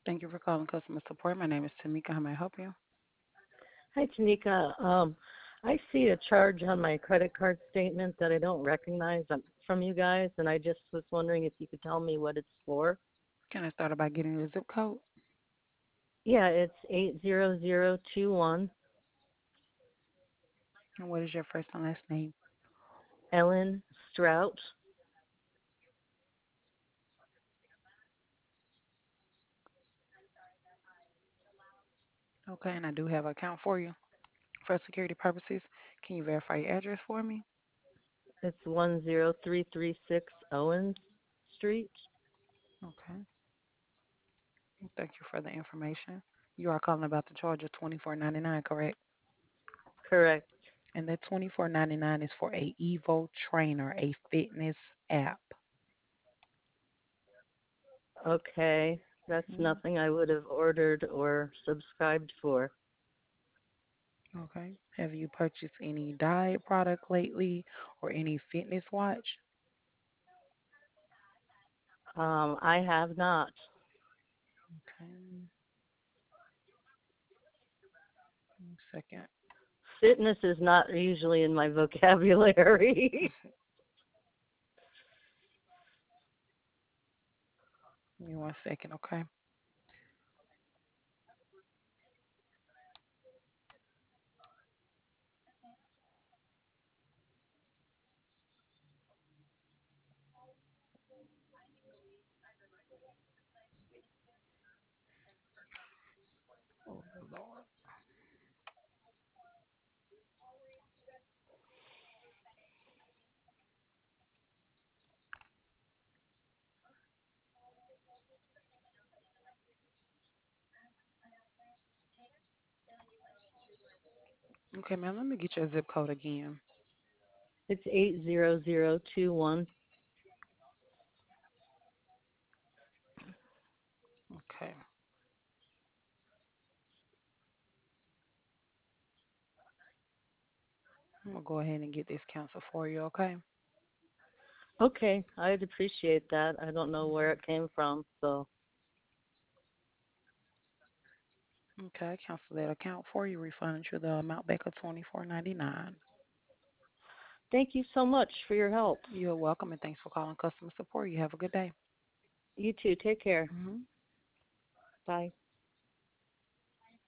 Thank you for calling customer support. My name is Tamika. How may I help you? Hi, Tanika. I see a charge on my credit card statement that I don't recognize from you guys, and I just was wondering if you could tell me what it's for. Can I start by getting your zip code? Yeah, it's 80021 And what is your first and last name? Ellen Strout. Okay, and I do have an account for you. For security purposes, can you verify your address for me? It's 10336 Owens Street. Okay. Thank you for the information. You are calling about the charge of $24.99, correct? Correct. And that $24.99 is for a Evo Trainer, a fitness app. Okay, that's Mhm. nothing I would have ordered or subscribed for. Okay. Have you purchased any diet product lately or any fitness watch? I have not. Okay. 1 second. Fitness is not usually in my vocabulary. Give me 1 second, okay? Oh, Lord. Okay, ma'am, let me get your zip code again. It's 80021. Okay. I'm gonna go ahead and get this canceled for you, okay? Okay, I'd appreciate that. I don't know where hmm it came from, so Okay, I cancel that account for you, refunding you the amount back of $24.99. thank you so much for your help. You're welcome, and thanks for calling customer support. You have a good day. You too. Take care. hmm Bye.